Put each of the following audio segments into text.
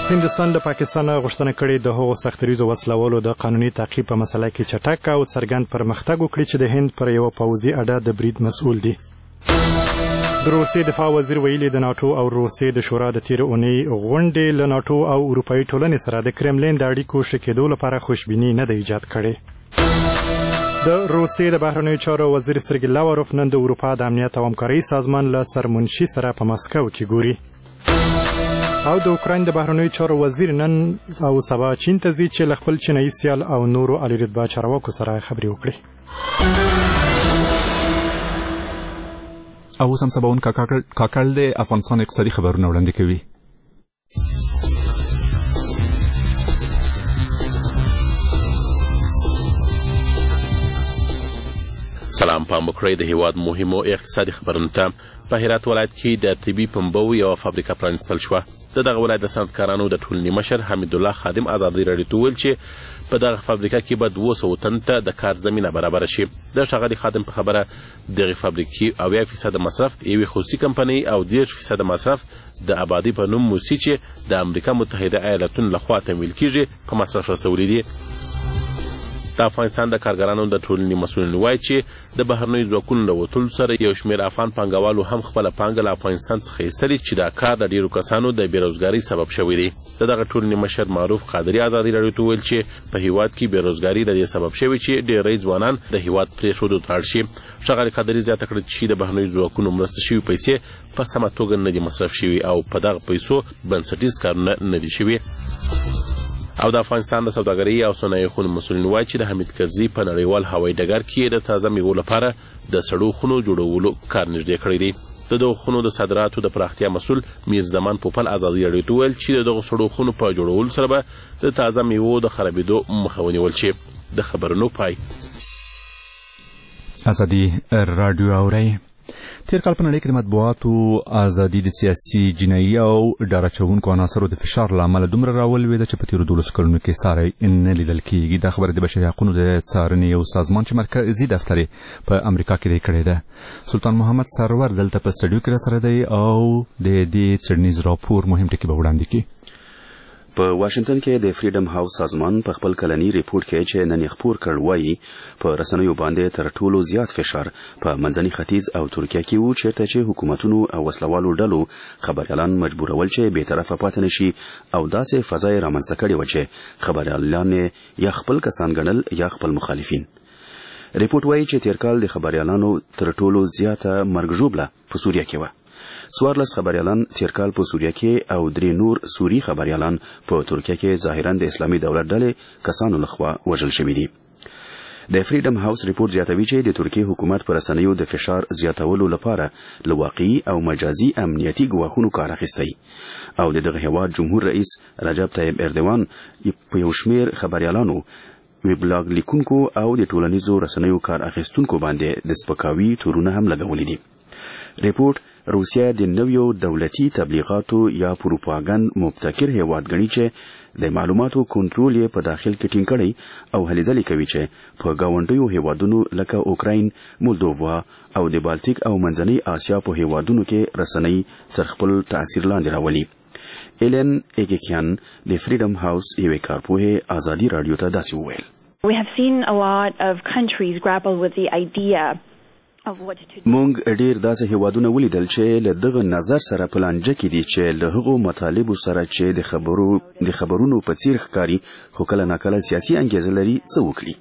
هندوستان له پاکستان غوښتنه کړې د هغو سختریزو وسلوالو د قانوني تعقیب په مسله کې چټک او څرګند پرمختګ وکړي چې د هند پر یو پوځي اډه د برید مسؤل دي. د روسیې دفاع وزیر ویلي د ناټو او روسیې د شورا د تیر اونۍ غونډې له ناټو او اروپایي ټولنې سره د کرملین د اړیکو ښه کېدو لپاره خوشبیني نه ده ایجاد کړې. د روسیې د بهرنیو چارو وزیر سرګی لاوروف نن د اروپا د امنیت او همکارۍ سازمان له سرمنشي سره په مسکو کې ګوري. او د اوکراین د بهرنیو چارو وزیر نن او سبا چین ته ځي چې له خپل چینایي سیال او نورو عالی رتبه چارواکو سره خبرې وکړي. او اوس هم سباون کاکړ د افغانستان اقتصادي خبرونه وړاندې کوي. سلام پام وکړئ د هیواد مهمو اقتصادي خبرونو ته. په هرات ولایت کې د طبي پنبو یو فابریکه پرانیستل شوه. د دغه ولایت د صنعتکارانو د ټولنې مشر حمید الله خادم ازادي راډیو ته وویل چې په دغه فابریکه کې به 200 تن ته د کار زمینه برابره شي. د ښاغلي خادم په خبره دغه فابریکې 80% مصرف یوې خصوصي کمپنۍ او 10% مصرف د آبادی په نوم موسسې چې د امریکا متحده ایالاتونو لخوا تمویل کیږي په مصرف رسولي دي. د افغانستان د کارګرانو د ټولنې مسؤلین وایي چې د بهرنیو ځواکونو له وتلو سره یو شمېر افغان پانګوالو هم خپله پانګه له افغانستان څخه ایستلې چې دا کار د ډېرو کسانو د بېروزګارۍ سبب شوی دی. د دغه ټولنې مشر معروف قادري ازادي راډیو ته وویل چې په هیواد کې بېروزګاري د دې سبب شوی چې ډېری ځوانان د هیواد پرېښودو ته اړ شي. ښاغلي قادري زیاته کړه چې د بهرنیو ځواکونو مرسته شوي پیسې په سمه توګه نه دي مصرف شوي او په دغه پیسو بنسټیز کارونه نه دي شوي. او د افغانستان د سوداګرۍ او صنایعو خونو مسؤلین وایي چې د حمید کرزي په نړیوال هوایي ډګر کې د تازه میوو لپاره د سړو خونو جوړولو کار نږدې کړی دی. د دغو خونو د صادراتو د پراختیا مسؤل میر زمان پوپل ازادي راډیو ته وویل چې د دغو سړو خونو په جوړولو سره به د تازه میوو د خرابېدو مخه ونیول شي. د خبرونو پای. ازادي راډیو اورئ. تیر کال په نړۍ کې د مطبوعاتو ازادي د سیاسي جنایي او ډاره چوونکو عناصرو د فشار له امله دومره راولوېده چې په تېرو 12 کلونو کې ساری نه لیدل کېږي. دا خبره د بشري حقونو د څارنې یو سازمان چې مرکزي دفتر یې په امریکا کې دی کړې ده. سلطان محمد سرور دلته په سټډیو کې راسره دی او د دې څېړنیز راپور مهم ټکي به وړاندې کړي. په واشنگټن کې د فریډم هاوس سازمان په خپل کلنی ریپورت کې چې نن خبر کړ وایي په رسنیو باندې تر ټولو زیات فشار په منځني ختیځ او ترکیه کې وو چیرته چې حکومتونو او وسلوالو ډلو خبريالان مجبورول چې به طرفه پاتې نشي او داسې فضای رامنځته کړي و چې خبريالان یا خپل کسان ګڼل یا خپل مخالفین. ریپورت وایي چې تیر کال د خبريالانو تر ټولو زیاته مرګ ژوبله په سوریه کې و. 14 خبريالان تیر کال په سوریه کې او 3 نور سوري خبريالان په ترکیه کې ظاهرا د اسلامي دولت ډلې کسانو لخوا وژل شوي دي. د فریډم هاوس ریپورت زیاتوي چې د ترکیه حکومت پر رسنیو د فشار زیاتولو لپاره له واقعي او مجازي امنیتي ګواښونو کار اخیستی او دغه هیواد جمهور رئیس رجب طیب اردوان په یو شمېر خبريالانو ویبلاګ لیکونکو او د ټولنیزو رسنیو کار اخیستونکو باندې د سپکاوي تورونه هم لګولي دي. ریپورت روسیه د نویو دولتي تبلیغاتو یا پروپاګاندا مبتکر هیواد غني چې د معلوماتو کنټرول یې په داخل کې ټینګ کړي او هلې ځلې کوي چې په گاونډیو هیوادونو لکه اوکراین، مولدووا او د بالټیک او منځنۍ آسیا په هیوادونو کې رسنۍ تر خپل تاثیر لاندې راولي. ایلن ایګیکیان د فریډم هاوس یو کارپوه ازادي راډیو ته داسې وویل. We have seen a lot of countries grapple with the idea مونږ ډیر داسې هیوادونه ولیدل چې له دغه نظر سره پلانجه کې دي چې له هغو مطالبو سره چې د خبرونو په څیر ښکاري خو کله ناکله سیاسي انګیزه لري څه وکړي.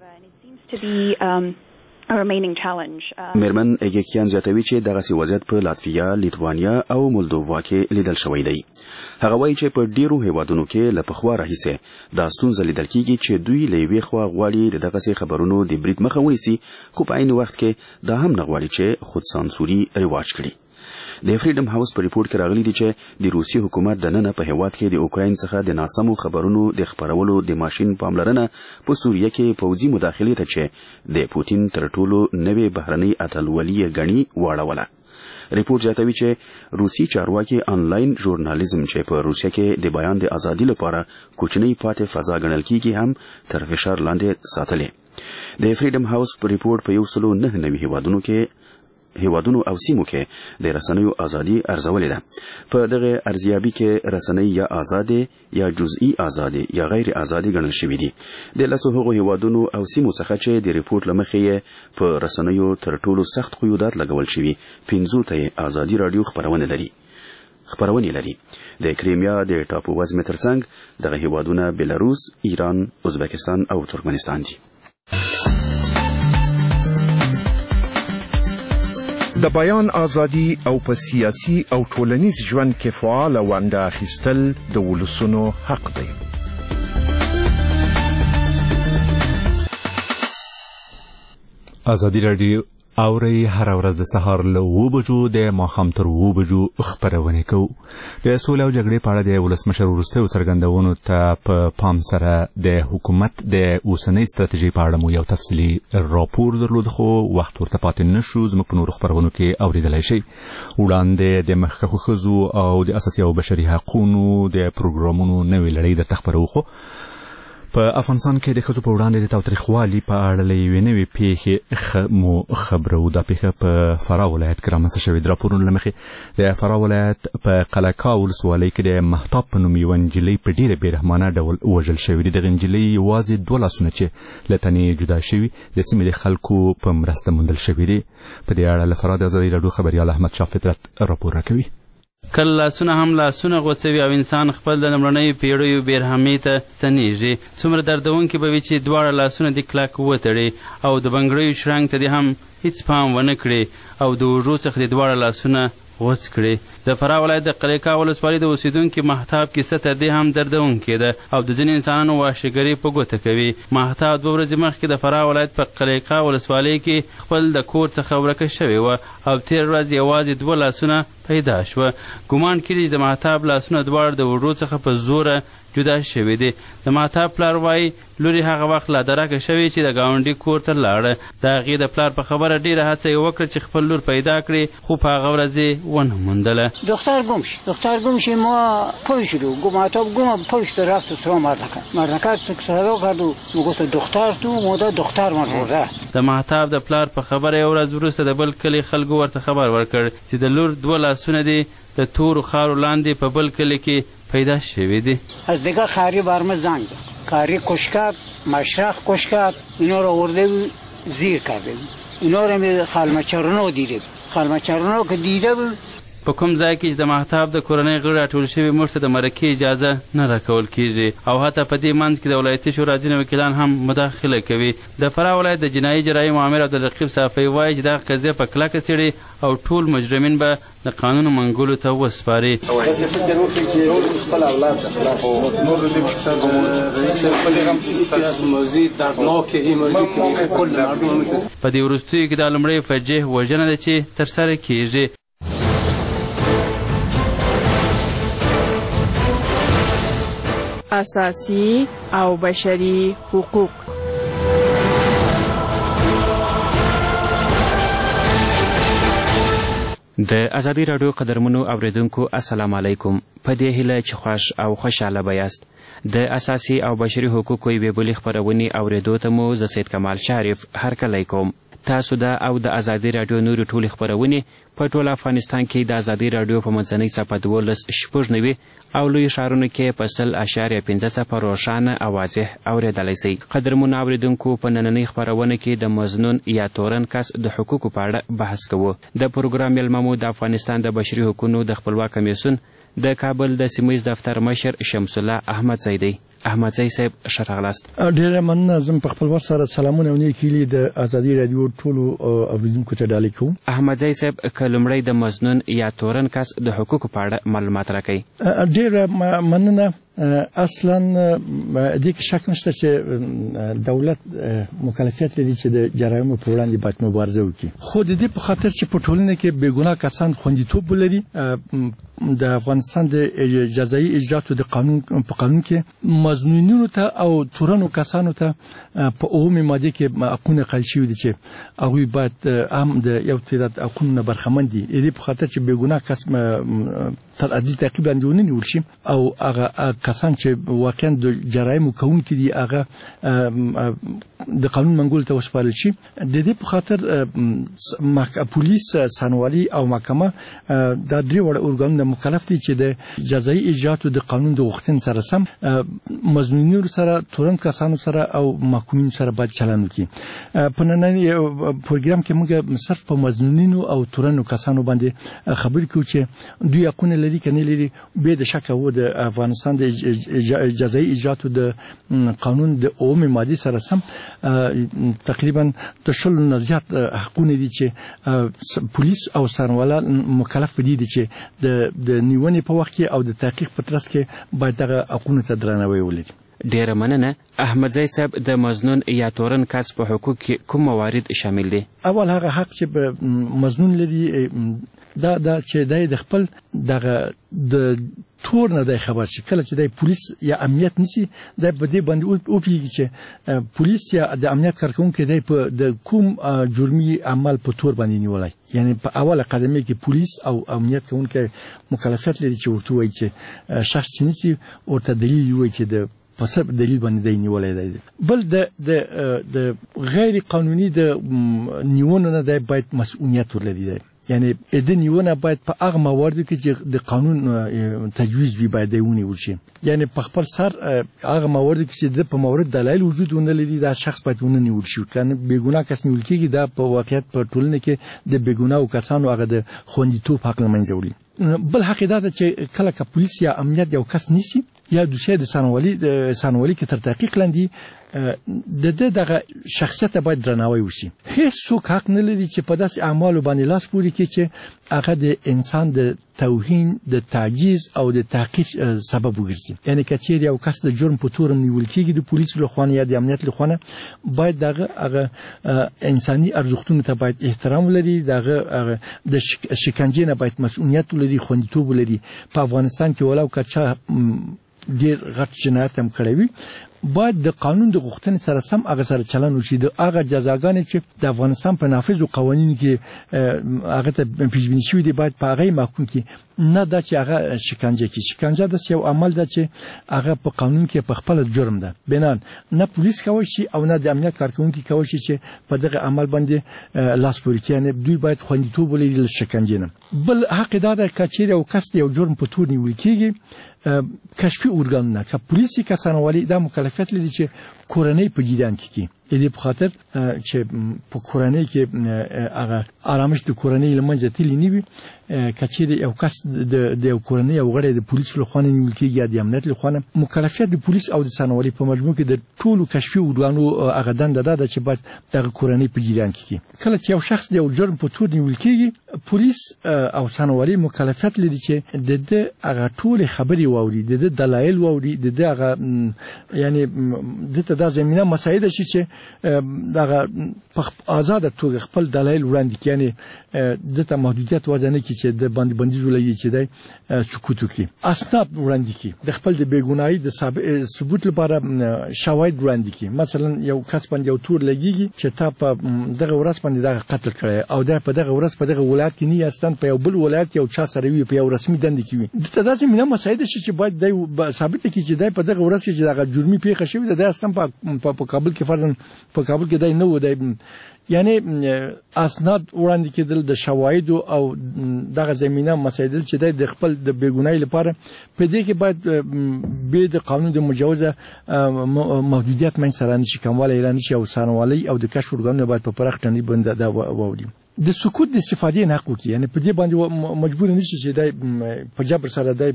میرمن ایګیکیان زیاتوي چې دغه وضعیت په لاتویا، لیتوانیا او مولدووا کې لیدل شوی دی. هغه وایي چې په ډیرو هیوادونو کې له پخوا راهیسې دا ستونزه لیدل کېږي چې دوی له یوې خوا غواړي دغه خبرونو د برید مخه ونیسي خو په عین وخت کې دا هم نه غواړي چې خود سانسوري رواج کړي. د فریډم هاوس په ریپورت کې راغلي دي چې د روسي حکومت د نن په هیواد کې د اوکراین څخه د ناسمو خبرونو د خبرولو د ماشين پاملرنه په سوریه کې پوځي مداخله ته چې د پوتین تر ټولو نوې بهرنۍ اتلولي غني واړوله. ریپورت زیاتوي چې روسي چارواکي آنلاین ژورنالیزم چې په روسیه کې د بیان د ازادي لپاره کوچنی پاتې فضا ګڼل کیږي هم تر فشار لاندې ساتلې. د فریډم هاوس په ریپورت په 109 هیوادونو کې هیوادونو او سیمو کې د رسنیو ازادي ارزولې ده په دغه ارزیابي کې رسنۍ یا آزادې یا جزئی آزادې یا غیر آزادې ګڼل شوې دي د لاسو هغو هیوادونو او سیمو څخه چې د ریپورت لمخې په رسنیو تر ټولو سخت قیودات لګول شوي 15 ته آزادي رادیو خپرونې لري د کریمیا د ټاپو وزمې ترڅنګ دغه هیوادونه بلاروس، ایران، ازبکستان او ترکمنستان دي. د بیان ازادي او په سیاسي او ټولنیز ژوند کې فعال ونډه اخیستل د ولسونو حق دی. ازادي رادیو اوري هر ورځ د سهار له 9 بجو د ماښام تر 9 بجو خبرونه کوي. د سولې او جګړې په اړه د ولسمشر وروستیو څرګندونو ته په پام سره د حکومت د اوسنۍ ستراتیژۍ په اړه مو یو تفصیلي راپور درلود، خو وخت ورته پاتې نشو. زموږ په نورو خبرونو کې اوریدلای شئ. وړاندې د مخکښو ښځو او د اساسي او بشري حقوقو د پروګرامونو نوې لړۍ درته خپروو. خو په افغانستان کې د ښځو په وړاندې د تاوتریخوالي په اړه یوې نوې پیښې مو خبرو. دا پیښه په فراه ولایت کې رامنځته شوې. د راپورونو له مخې د فراه ولایت په قلعه ولسوالۍ کې د مهتاب په نوم یوه نجلۍ په ډېره بېرحمانه ډول وژل شوې ده. دغه نجلۍ یوازې 2 لاسونه چې له تنې جدا شوي د سیمې د خلکو په مرسته موندل شوي دي. په دې اړه له فراه د ازادي راډیو خبریال احمد شاه فطرت راپور راکوي. کله لاسونه هم لاسونه غوڅوي او انسان خپل د لومړنیو پیړیو بېرحمۍ ته ستنېږي. څومره دردونکي به وي چې دواړه لاسونه دې کلک وتړي او د بنګړیو شرنګ ته دې هم هیڅ پام ونه کړي او د اوږو څخه دې دواړه لاسونه غوڅ کړي. د فراه ولایت د قلعه ولسوالۍ د اوسېدونکي مهتاب کیسه تر دې هم دردونکې ده او د ځینې انسانانو وحشیګري په ګوته کوي. مهتاب 2 ورځې مخکې د فراه ولایت په قلعه ولسوالۍ کې خپل د کور څخه ورکه شوې وه او تېر ورځ یوازې 2 لاسونه پیدا شوه. ګمان کېږي چې د مهتاب لاسونه دواړه د وړو څخه په زوره جدا شوي دي. د مهتاب پلار وایي لورې هغه وخت لا درکه شوې چې د ګاونډي کور ته لاړه. د هغې د پلار په خبره ډېره هڅه یې وکړه چې خپل لور پیدا کړي، خو په هغه ورځ یې ونه موندله. دختر گم شد. ما پوی شدو مهتاب گم پشت رفت سرا مردکت صدا کرد و گفت دختر تو مودا دختر من روزه. د مهتاب د پلار په خبره یو ورځ وروسته د بل کلي خلکو ورته خبر ورکړ چې د لور 2 لاسونه دي د تورو خارو لاندې په بل کلي کې پیدا شوی دی. از دیگه خاری برمه زنگ داد. خاری کش کرد، مشرق کش کرد، اینا رو آورده زیر کرده. اینا رو خلمچرنو دیده. خلمچرنو که دیده بود په کوم ځای کې چې د مهتاب د کورنۍ غړي راټول شوي موږ ته د مرکې اجازه نه راکول کېږي او حتی په دې منځ کې د ولایتي شورا ځینې وکیلان هم مداخله کوي. د فراه ولایت د جنایي جرایمو امیر عبدالرقیب صافی وایي چې دغه قضیه په کلکه څېړي او ټول مجرمین به د قانون منګولو ته وسپاري. په دې وروستیو کې دا لومړۍ فجیح وژنه ده چې ترسره کېږي. اساسی او بشری حقوق. د ازادي راډیو قدرمنو اوریدونکو السلام علیکم. په دې هیله چې خوښ او خوشاله به یاست. د اساسي او بشري حقوقو یوې بلې خپرونې اوریدو ته مو زه سید کمال شریف هرکلی کوم. تاسو د او د ازادي راډیو نورې ټولې خپرونې په ټول افغانستان کې د ازادي راډیو په منځنۍ څپه 12.9 او لوی ښارونو کې په 100.15 روښانه او واضح اورېدلی شئ. قدرمنو اوریدونکو، په نننۍ خپرونه کې د مظنون یا تورن کس د حقوقو په اړه بحث کوو. د پروګرام میلمه مو د افغانستان د بشري حقوقو د خپلواک کمیسیون د کابل د سیمهییز دفتر مشر شمس الله احمدزی دی. احمدزی صاحب ښه راغلاست. ډېره مننه. زه په خپل وخت سره سلامونه او نیکې هیلې د ازادي راډیو ټولو اوریدونکو ته ډالۍ کوم. احمدزی صاحب، که لومړی د مظنون یا تورن کس د حقوقو په اړه معلومات راکړئ. ډېره مننه. اصلا دې کې شک نشته چې دولت مکلفیت لري چې د جرایمو په وړاندې باید مبارزه وکړي، خو د دې په خاطر چې په ټولنه کې بېګناه کسان خوندیتوب ولري. د افغانستان د جزایي اجرااتو د قانون په قانون کې مظنونینو ته او تورنو کسانو ته په اومه ماده کې حقونه قایل شوي دي چې هغوی باید هم د یو تعداد حقونو برخمن دي. دې په خاطر چې بېګناه کس تر عدل تعقیب باندې ونیول شي او هغه کسان چې واقعا د جرایم کوونکي دي هغه د قانون منګول ته وسپارل شي. د دې په خاطر پولیس، څارنوالي او محکمه دا درې وړ اورګانونه مکلف دي چې د جزایي اجرااتو د قانون د غوښتنې سره سم مظنونینو سره، تورن کسانو سره او محکومینو سره باید چلند وکړي. په نننی پروګرام کې موږ صرف په مظنونینو او تورنو کسانو باندې خبرې کوو چې دوی حقونه لري که نه لري. بې د شکه و د افغانستان د جزایي اجرااتو د قانون د اومې مادې سره سم تقریبا د 20 نه زیات حقونه دي چې پولیس او څارنوالان مکلف دي چې د نیونې په وخت کې او د تحقیق په ترڅ کې باید دغه حقونو ته درناوی ولري. ډیره مننه. احمدزی صاحب، د مظنون یا تورن کس په حقوق کې کوم موارد شامل دي؟ اول هغه حق چې مظنون لري دا چې د خپل دغه د تور نه د خبر شي. کله چې د پولیس یا امنیت نسی د بده باندې او پیږي چې پولیس یا د امنیت کارکونکو د کوم جرمي عمل په تور باندې نیولای. یعنی په اوله قدمه کې پولیس او امنیت کوونکو مکلفیت لري چې ورته وایي چې شخص چې نسی ورته دلیل وایي چې د پس دلیل باندې دی نیولای دی. بل د غیر قانوني د نیونو نه دی باید مسؤلیت ولري. یعنی د نیونه باید په هغه مواردو کې چې د قانون تجویز وي باید ونیول شي. یعنی په خپل سر هغه مواردو کې چې د په مورد دلایل وجود ونه لري دا شخص باید ونیول شي. کنه بیګناه کس نیول کېږي دا په واقعیت په ټولنه کې د بیګناه کسانو هغه د خوندیتوب حق نه منځه وړي. بل حق دا ده چې کله که پولیس یا امنیت یو کس نیسي یا دوسیه د څارنوالي کې تر تحقیق لاندې د دغه شخصیت باید درناوی وشي. هیڅ څوک حق نه لري چې په داسې اعمالو باندې لاس پورې کړي چې هغه د انسان د توهین، د تعجیز او د تحقیر سبب وګرځي. یعنی که چیرې یو کس د جرم په تور نیول کېږي د پولیسو لخوا یا د امنیت لخوا، باید هغه انساني ارزښتونو ته باید احترام ولري، دغه د شکنجې نه باید مسؤلیت ولري، خوندیتوب ولري. په افغانستان کې ولاو که چا ډېر غټ جنایت هم کړی وي باید د قانون د غوښتنې سره سم هغه سره چلند وشي. د هغه جزاګانې چې د افغانستان په نافذو قوانینو کې هغه ته پیژبیني شوي دي باید په هغه محکوم کړي، نه دا چې هغه شکنجه کړي. شکنجه داسې یو عمل ده چې هغه په قانون کې په خپله جرم ده. بنان نه پولیس کولی شي او نه د امنیت کارکوونکي کولی شي چې په دغه عمل باندې لاس پورې کړي. یعنې دوی باید خوندیتوب ولري له شکنجې نه. بل حق دا ده که چیرې یو کس د یو جرم په تور نیول کېږي، کشفي ارګانونه که پولیسي که څارنوالي دا مکلفیت لري چې کورنۍ په جریان کې کړي. د دې په خاطر چې په کورنۍ کې هغه آرامش د کورنۍ له منځه تللی نه وي. که چیرې یو کس د یو کورنۍ یو غړی د پولیسو لخوا نیول کېږي یا د امنیت لخوا، مکلفیت د پولیس او د څارنوالۍ په مجموع کې د ټولو کشفي ارګانو هغه دنده ده چې باید دغه کورنۍ په جریان کې کړي. کله چې یو شخص د یو جرم په تور نیول کېږي، پولیس او څارنوالۍ مکلفیت لري چې د هغه ټولې خبرې واوري، د دلایل واوري، د هغه یعنی دته دا زمينه مساعده شي چې دغه په آزاد توګه خپل دلایل وړاندې کړي. یعنی دته محدودیت وځنه کې چې د باندې بندیز ولګي چې د سکوت وکړي، اسناد وړاندې کړي، د خپل د بیګناهي د ثبوت لپاره شواهد وړاندې کړي. مثلا یو کس باندې یو تور لګيږي چې تا په دغه ورځ باندې دغه قتل کړی او دا په دغه ورځ په دغه ولایت کې نه یاستان په یو بل ولایت یو چا سره وي په یو رسمي دنده کې وي. دته داسې مینه مساعده شي چې باید د ثابت کړي چې د په دغه ورځ کې دغه جرمي پیښه شوې ده، د اصلا په کابل کې فرضاً په کابل کې دای نه و. یعنی اسناد وړاندې کېدل د شواهد او دغه زمينه مسایل چې د خپل د بیګناهي لپاره په دې کې باید به د قانون د مجوزه محدودیت من سره نشي کومواله ایران شي او څارنوالۍ او د کشف ارګانونو باید په پراخ ټنډي باندې دا ووري. د سکوت د استفادې نه حق وکړي. یعنی په دې باندې مجبور نشي چې د په جبر سره د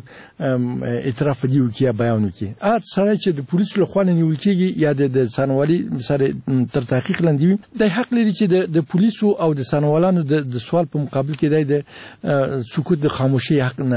اعتراف دی وکړي یا بیان وکړي. سره چې د پولیسو له خوا نیول کېږي یا د څارنوالۍ سره تر تحقیق لاندې وي، د حق لري چې د پولیسو او د څارنوالانو د سوال په مقابل کې د سکوت د خاموشي حق نه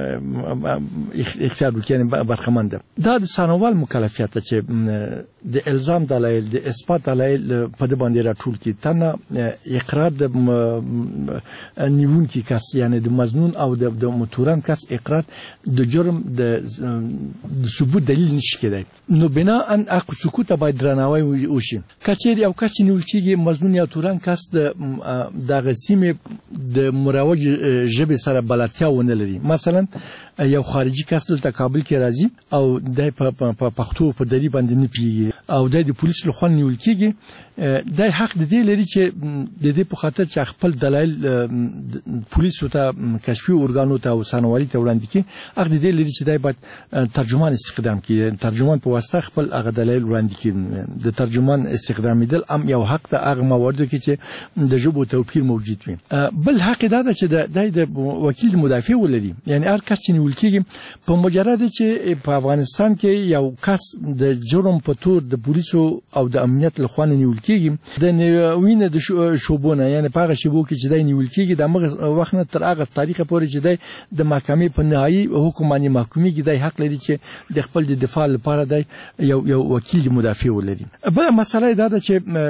اختیار وکړي. یعنی برخمن ده. دا د څارنوال مکلفیت ده چې د الزام دلایل، د اثبات دلایل په دې باندې راټول کړي. تنه اقرار د نیونکي کس یعنی د مظنون او د متورن کس اقرار د جرم د ثبوت دلیل نشي کېدای نو بنا ان حق سکوت باید درناوی وشي کچېر یو کس نیول کېږي مظنون یا تورن کس د غسیمه د مروج ژبه سره بلدتیا ونه لري مثلا یو خارجي کس دلته کابل کې راځي او د پښتو په دری باندې نه پیږي او د پولیس له خوا نیول کېږي د حق د دې لري چې د دې په خاطر چې خپل دلایل پولیسو ته کشفي اورګانو ته او سنوالي ته وړاندې کړي حق د دې لري چې دای باید ترجمان استخدام کړي ترجمان په واسطه خپل هغه دلایل وړاندې کړي د ترجمان استخدامیدل ام یو حق ته هغه مواردو کې چې د ژبو توپیر موجود وي بل حق دا ده چې د وکیل مدافع ولري یعنی هر کس چې نیول کېږي په مجرد چې په افغانستان کې یو کس د جرم په تور د پولیسو او د امنیت له خوا نیول کېږي د وینې د شوبونه یعنی په هغه شیبو کې چې د نیول کېږي د هغه وخت نه تر هغه تاریخ پورې چې د محکمې په نهایي حکم باندې محکومېږي د حق لري چې د خپل د دفاع لپاره د یو وکیل مدافع ولري بل مسله دا ده چې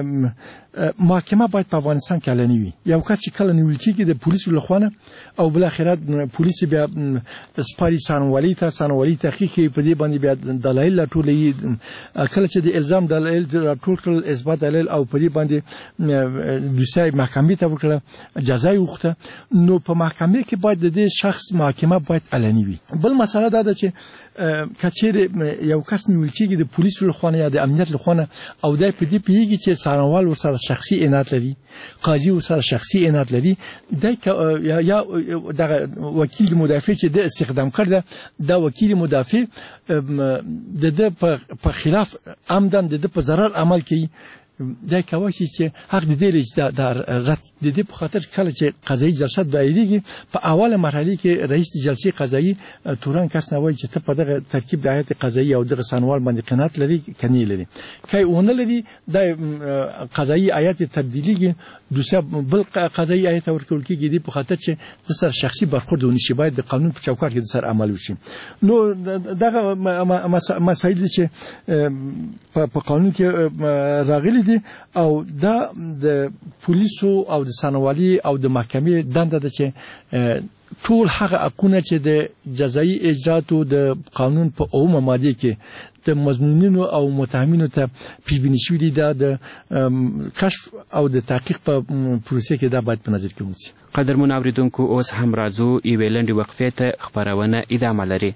محکمه باید په افغانستان کې اعلاني وي یو کس چې کله نیول کېږي د پولیسو له خوا او بل اخرت پولیس بیا سپاري سانوالي تحقیق کوي په دې باندې بیا دلایل راټولوي کله چې د الزام دلایل راټول کړل اثبات دلایل او په دې باندې دوسیه محکمې ته وکړه جزا یې وغوښته نو په محکمې کې باید د دې شخص محکمه باید اعلاني وي بل مسله دا ده چې کچېر یو کس نیول کېږي د پولیسو له خوا یا د امنیت له خوا او دای په دې پیږي چې سانوال ورسره شخصي عنایت لري قاضي ورسره شخصي عنایت لري د یا د وکیل مدافع چې د استخدام کړ دا وکیل مدافع د په خلاف عمدن د په ضرر عمل کوي دا کوي چې حق د دې لږ د رد د دې په خاطر کله چې قضایي جلسه دایریږي په اوله مرحله کې رئیس جلسې قضایي تورن کس نه وایي چې ته په دغه ترکیب د هیئت قضایي او د سنوال باندې قناعت لري کني لري کای اون لري د قضایي هیئت تبدیلیږي دوسه بل قضایي هیئت ورکول کېږي د په خاطر چې د سر شخصي برخورد ونشي باید د قانون په چوکاټ کې د سر عمل وشي نو دغه مسایل چې په قانون کې راغلي دي او دا د پولیسو او د سنوالي او د محکمې دنده ده چې ټول هغه حقونه چې د جزایي اجراتو د قانون په اومه ماده کې د مظنونینو او متهمینو ته پیشبینی شوي دي دا د کشف او د تحقیق په پروسه کې دا باید په نظر کې ونیسي قدرمن اوریدونکو اوس هم راځو یوې لنډې وقفې ته خپرونه ادامه لري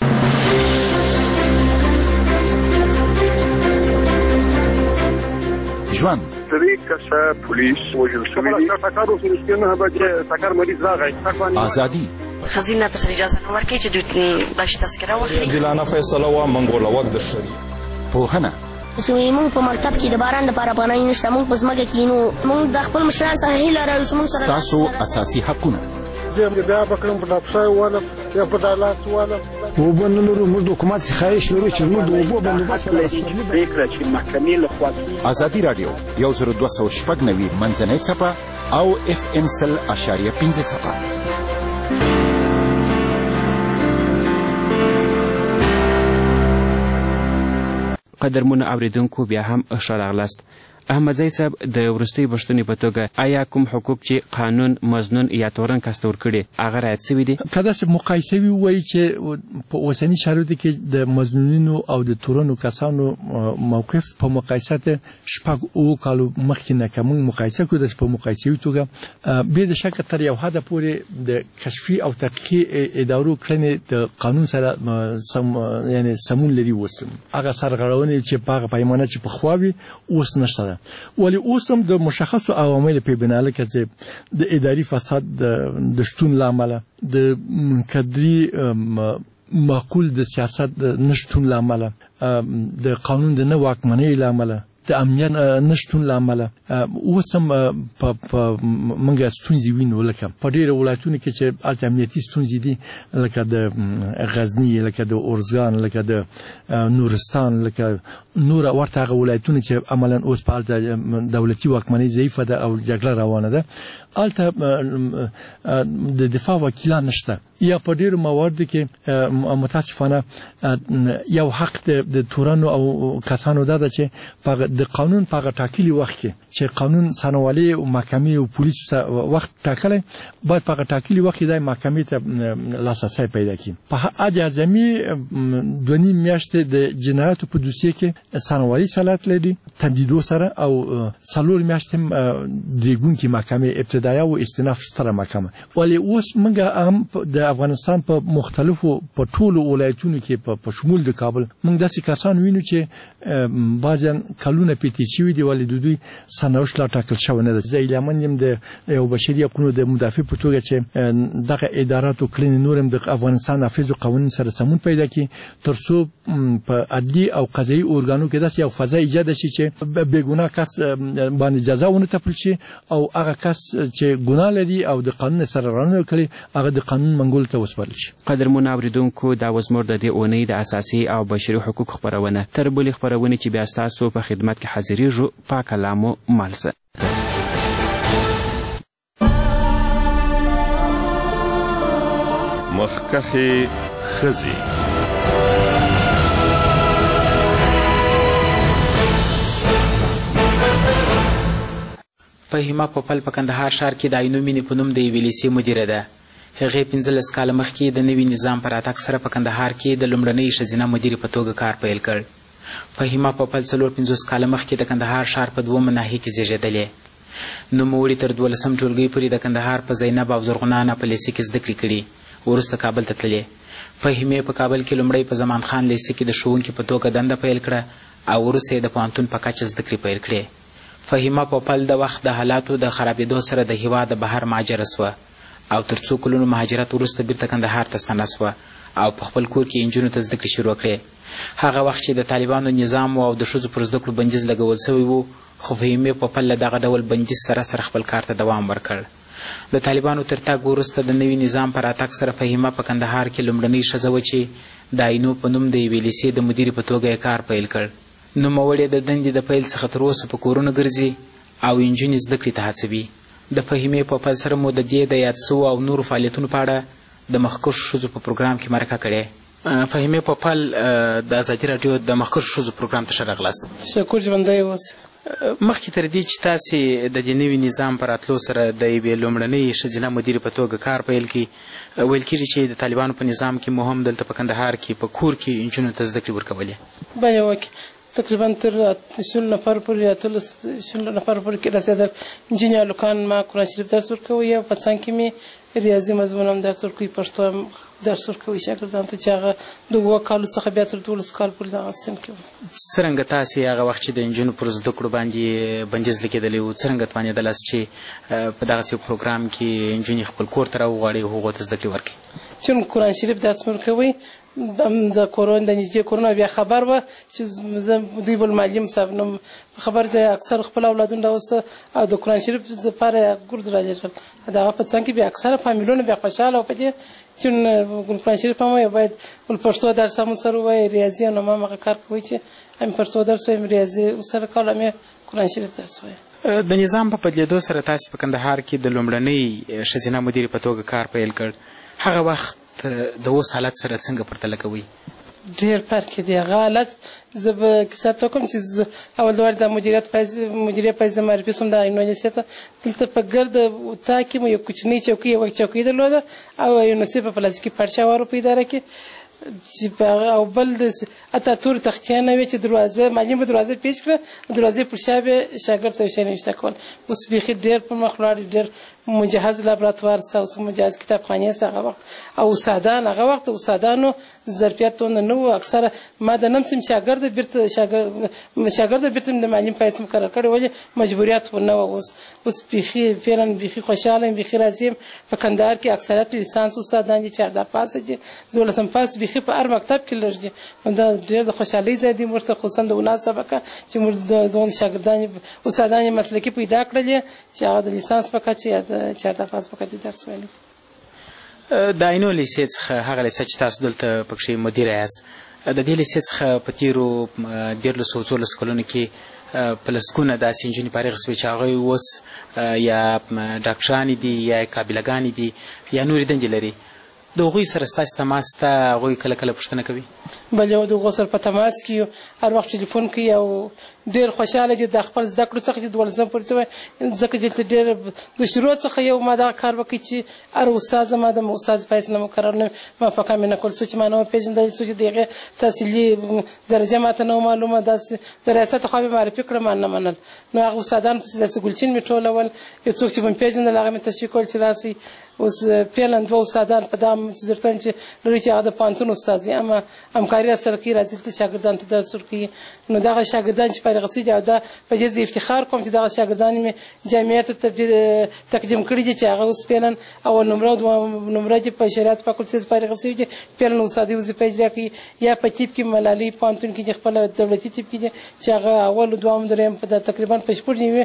ژوند پولیس وژل شوی ازادي خزینه په اجازه نه ورکړي چې دوی باش تذکره واخلي عادلانه فیصله وا منګوله وخت د شری پوهنه چې موږ په مکتب کې د باران لپاره پناه نشته موږ په ځمکه کې نو موږ د خپل مشران سره هیله لرو چې موږ سره تاسو اساسي حقونه زه بیا بکرم په ډاکټر والا یا په دالاس والا وبنلو موږ د حکومت خواهش لرو چې موږ د اوبو بندوبست فکر چې محکمې له خوا ازادي رادیو 1290 منځنۍ څپه او FM 100.5 څپه قدرمن اوریدونکو بیا هم ښه راغلاست احمدزی صاحب د وروستۍ پوښتنې په توګه آیا کوم حقوق چې قانون مظنون یا تورن کس ته ورکړي هغه رعایت شوي دي که داسې مقایسه ووایي چې په اوسني شرایطو کې د مظنونینو او د تورنو کسانو موقف په مقایسه شپږ اووه کالو مخکې نه که موږ مقایسه کړو داسې په مقایسوي توګه بې د شکه تر یو حده پورې د کشفي او تحقیقي ادارو کړنې د قانون سره یعنی سمون لري اوس هغه سرغړونې چې په هغه پیمانه چې پخوا وي اوس نشته ده ولی اوس هم د مشخصو عواملو په بنا لکه چې د اداري فساد د شتون له امله د کدري معقول د سیاست نشتون له امله د قانون د نه واکمنۍ له امله د امنیت نشتون له امله اوس هم په منګه ستونزې وینو لکه په ډېرو ولایتونو کې چې هلته امنیتي ستونزې دي لکه د غزني لکه د ارزګان لکه د نورستان لکه نور ورته هغه ولایتونه چې عملا اوس په هلته دولتي واکمنۍ ضعیفه ده او جګړه روانه ده هلته د دفاع وکیلان نشته یا په ډیرو مواردو کې متاسفانه یو حق د تورانو او کسانو ده چې د قانون په ټاکلي وخت کې چې قانون سنوالي او محکمې او پولیس وخت ټاکلی باید په ټاکلي وخت د محکمې ته لاسرسی پیدا کړي. په حد اعظمي 2.5 میاشتې د جنایاتو په دوسیه کې سنوالي صلاحیت لري تمدیدو سره او 4 میاشتې درېږونکې محکمې ابتدایه او استئناف ستره محکمه. ولی اوس موږ هم د افغانستان په مختلفو په ټولو ولایتونو کې په شمول د کابل موږ داسې کسان وینو چې بعضیان کلونه پېتې شوي دي ولې د دوی سرنوشت لا ټاکل شوی نه ده. زه هیلهمند یم د یو بشري حقونو د مدافع په توګه چې دغه ادارات او کړنې نور هم د افغانستان نافذ قوانین سره سمون پیدا کړي تر څو په عدلي او قضایي ارګانو کې داسې یو فضا ایجاد شي چې بېګناه کس باندې جزا ونه تپل شي او هغه کس چې ګناه لري او د قانون سره رانه کړي هغه د قانون منګول ته وسپارل شي. قدرمن اوریدونکو دا و زموږ د دې اونۍ د اساسي او بشري حقوق خپرونه. تر بلې خپرونې چې بیا ستاسو په خدمت کې حاضرېږو پاک کلامو مالسه. مخکخې ښځې فهیمه پوپل په کندهار ښار کې د عینو مینې په نوم د یوې لیسې مدیره ده. هغې 15 کاله مخکې د نوي نظام په راتګ سره په کندهار کې د لومړنۍ ښځینه مدیرې په توګه کار پیل کړ. فهیمه پوپل 50 کاله مخکې د کندهار ښار په 2 ناحیه کې زیږېدلې. نوموړي تر 12 ټولګۍ پورې د کندهار په زینب او زرغونه په لیسې کې زده کړې کړي. وروسته کابل ته تللې. فهیمې په کابل کې لومړی په زمان خان لیسې کې د ښوونکي په توګه دنده پیل کړه او وروسته یې د پوهنتون په کچه زده کړې پیل کړې. فهیمه پوپل د وخت د حالاتو د خرابېدو سره د هېواد بهر مهاجره سوه او تر څو کلونو مهاجرت وروسته بیرته کندهار ته ستنه سوه او په خپل کور کې نجونو ته زده کړې شروع کړې. هغه وخت چې د طالبانو نظام او د ښځو پر زده کړو بندیز لګول سوی و خو فهیمې پوپل له دغه ډول بندیز سره خپل کار ته دوام ورکړ. د طالبانو تر تګ وروسته د نوي نظام په راتګ سره فهیمه په کندهار کې لومړنۍ ښځه وه چې د عینو په نوم د یوې لیسې د مدیرې په توګه یې کار پیل کړ. نوموړې د دندې د پیل څخه تر اوسه په کورونو ګرځي او نجونې زده کړې ته هڅوي. د فهیمې پوپل سره مو د دې د یاد سوو او نورو فعالیتونو په اړه د مخکښو ښځو په پروګرام کې مرکه کړې. فهیمې پوپل د ازادي راډیو د مخکښو ښځو پروګرام ته ښه راغلاست. شکر ژوندی اوسه. مخکې تر دې چې تاسې د دې نوي نظام په راتلو سره د یوې لومړنۍ ښځینه مدیرې په توګه کار پیل کړي ویل کېږي چې د طالبانو په نظام کې مو هم دلته په کندهار کې په کور کې نجونو ته زده کړې ورکولې. بله وکې تقریبا تر 20 نفر پورې 20 نفر پورې کې رسېدل. نجونې هلکان ما قرآن شریف درس ورکوي او په څنګ کې مې ریاضي مضمون هم درس ورکوي پښتو هم درس ورکوي شاګردانو ته چې هغه د 7 کالو څخه بیا تر 12 کال پورې دغه صنف کې وو. څرنګه تاسې هغه وخت چې د نجونو پر زده کړو باندې بندیز لګېدلی و څرنګه توانېدلاست چې په دغسې یو پروګرام کې نجونې خپل کور ته راوغواړئ او هغو ته زده کړې ورکړئ؟ چې قرآن شریف درس مې ورکوي د کورون د نږدې کورونه بیا خبر وه چې زه دوی بل معلم صاحب نوم خبر د اکثر خپل اولادونه راوسته او د قرآن شریف دپاره ګرد رالېږل. د هغه په څنګ کې بیا اکثره فامیلونه بیا خوشحاله او په دې چې قرآن شریف هم وایي باید بل پښتو درس هم سره ووایي ریاضي هم هغه کار کوي چې هم پښتو درس وایم ریاضي سره کول هم قرآن شریف درس وایم. د نظام په بدلېدو سره تاسې په کندهار کې د لومړنۍ ښځینه مدیرې په توګه کار پیل کړ. هغه وخت د اوس حالت سره څنګه پرتله کوئ؟ ډېر فرق دی. هغه حالت زه به کیسه ته کوم چې اول دوار د مدیریت پایز معرفي شوم د عینو لیسې ته. دلته په ګرد اطاق کې مو یو کوچنۍ چوکۍ یوه چوکۍ درلوده او یو نصیب په پلاستیکي پارچه وارو په اداره کې او بل د اته تور تختیانه وي چې دروازه معلم به دروازه پیش کړه دروازې پر شا به شاګرد ته شی نشته کول. اوس بیخي ډېر پر مخ ولاړ ډېر مجهز لابراتوار ستا اوس مجهز کتابخانې ستا هغه وخت او استادان هغه وخت د استادانو ظرفیت تونه نه وو. اکثره ما د نم سم شاګرد بیرته د معلم پیسې مقرر کړی ولې مجبوریت ونه وه. اوس بیخي فعلا بیخي خوشحاله یم بیخي راضي یم. په کندهار کې اکثریت لیسانس استادان دي 14 پاسه دي 12 پاس بیخي په هر مکتب کې لږ دي. دا ډېر د خوشحالۍ ځای دی موږ ته خصوصا د وناس سبقه چې موږ دونه شاګردان استادان یې مسلکي پیدا کړلې چې هغه د لیسانس په کچه یا د 14 پاس په کچه درس ویلی. د عینو لیسې څخه هغه لیسه چې تاسو دلته پکښې مدیره یاست د دې لیسې څخه په تېرو 13-14 کلونو کې په لسګونه داسې نجونې فارغ شوې چې هغوی اوس یا ډاکټرانې دي یا قابلهګانې دي یا نورې دندې لري. د هغوی سره ستاسو تماس ته هغوی کله کله پوښتنه کوي؟ بل یو د هغو سره په تماس کې یو، هر وخت ټلیفون کوي او ډېر خوشحاله دي د خپل زده کړو څخه چې 12 پورې ته ځکه چې ډېر د شروع څخه یو ما دغه کار وکړي چې هر استاد زما د استاد فیصله مقرر نه موافقه مې نه کول، څو چې ما نه وپېژندل، څو چې د هغې تحصیلي درجه ماته نه معلومه، داسې د ریاست خوا مې معرفي کړه ما نه منل. نو هغه استادان پسې داسې ګلچین مې ټولول، یو څوک چې مې پېژندل هغه مې تشویق کول چې راسئ. اوس فعلا 2 استادان په دغه چې درته وایم چې لري چې هغه د پوهنتون استاد دي، اما همکاري راسره کوي، راځي دلته شاګردانو ته درس ورکوي. نو دغه شاګردان چې فارغ شوي دي او دا په دې زه افتخار کوم چې دغه شاګردان مې جامعې ته تقدیم کړي دي چې هغه اوس فعلا اول نمره او دویم نمره چې په شریعت فاکولټي فارغ شوي دي، فعلا استادي وظیفه اجرا کوي. یا په طب کې ملالۍ پوهنتون کې خپل دولتي طب کې دي چې هغه اول او دویم دریم په تقریبا په شپږ نیمه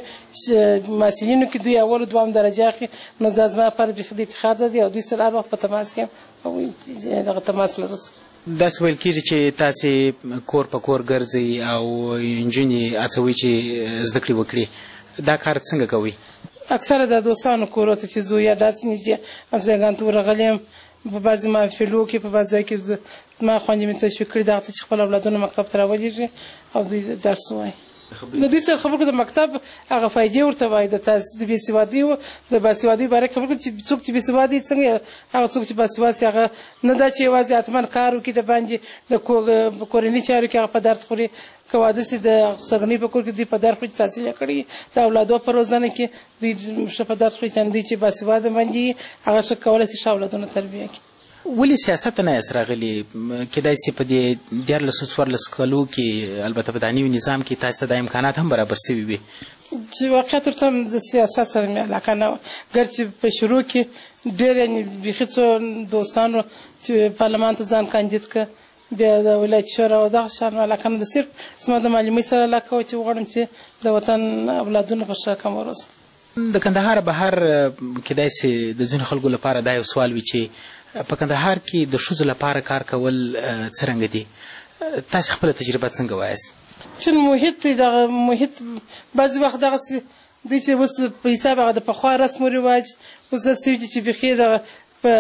محصلینو کې دوی اول او دویم درجه اخلي. نو دا زما پر افتخار ده او دوی سره هر وخت په تماس کې او دغه تماس لرو. داسې ویل کېږي چې تاسې کور په کور ګرځئ او نجونې هڅوئ چې زده کړې وکړي، دا کار څنګه کوئ؟ اکثره د دوستانو کورو ته چې ځو یا داسې نږدې همسایګانو ته ورغلی یم، په بعضې محفلو کې په بعض ځای کې زما خویندې مې تشویق کړي دغه ته چې خپل اولادونه مکتب ته راولېږي او دوی درس ووایي. نو دوی سره خبرو د مکتب هغه فایدې ورته وایي، د بېسوادۍ او د باسوادۍ باره کې خبرو چې څوک چې بېسواد دي څنګه هغه څوک چې باسواد سي هغه نه دا چې یوازې حتما کار وکړي د باندې د کورني چارو کې هغه په درد خوري، که واده سي د سرغنۍ په کور کې دوی په درد خوري، تحصیل یې کړی د اولادو په روزنه کې دوی ښه په درد خوري، دوی چې باسواده باندې هغه ښه کولی سي ښه اولادونه تربیه کړي. ولې سیاست ته نه یاست راغلي؟ کېدای سي په دې 14 کالو کې البته په دا نوي نظام کې تاسو ته دا امکانات هم برابر شوي وي. چې واقعیت ورته د سیاست سره مې علاقه نه وه، ګر چې په شروع کې ډېر یعنې بیخي څو دوستانو چې پارلمان ته ځان کاندید کړه، بیا د ولایت شورا او دغه شیانو علاقه نه ده، صرف زما د معلومۍ سره علاقه وه چې وغواړم چې د وطن اولادونه په ښه رقم وروزم. د کندهار بهر کېدای سي د ځینو خلکو لپاره دا یو سوال وي چې په کندهار کې د ښځو لپاره کار کول څرنګه دي؟ تاسو خپله تجربه څنګه وایاست؟ چې محیط دی، دغه محیط بعضې وخت دغسې دی چې اوس په حساب هغه د پخوا رسم و رواج اوس داسې وي چې بیخي دغه په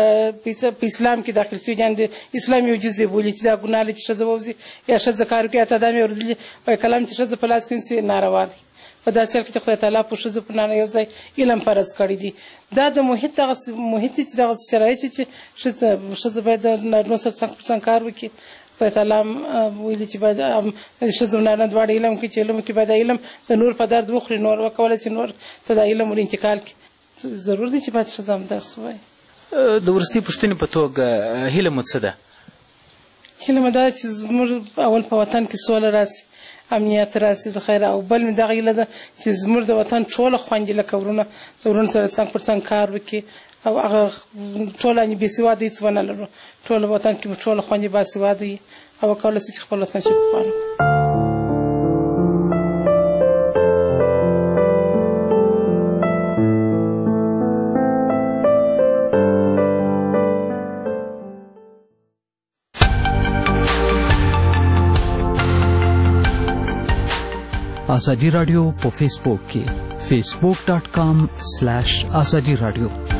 اسلام کې داخل شوي دي، د اسلام یو جز یې بولي چې دا ګناه لري چې ښځه ووځي یا ښځه کار وکړي. حتی دا مې اورېدلي وایي کلام چې ښځه په لاس کې ونیسي ناروا دی، په داسې حال کې چې خدای تعالی په ښځو په یو ځای علم فرض کړی دی. دا د محیط دغسې محیط دی چې دغسې شرایط چې ښځه باید د نارینو سره څنګ پر څنګ کار وکړي. خدای تعالی ویلي چې باید ښځه او نارینه دواړه علم کړي، چې علم کې باید علم د نور په درد وخوري، نور وکولی چې نور ته دا علم ور انتقال کړي. ضرور دی چې باید ښځه هم درس ووایي. د وروستۍ پوښتنې په توګه هیله مو څه ده؟ هیله مې دا چې زموږ اول په وطن کې سوله راسي، امنیت راسي د خیره، او بل مې دغه هیله ده چې زموږ د وطن ټوله خویندې لکه ورونه د ورونو سره څنګ پر څنګ کار وکړي او هغه ټوله بېسواده هېڅ ونه لرو، ټوله وطن کې ټوله خویندې باسواده وي او وکولی شي چې خپل وطن شکوفانه کړي. आजादी रेडियो په فیسبوک کې facebook.com/azadi radio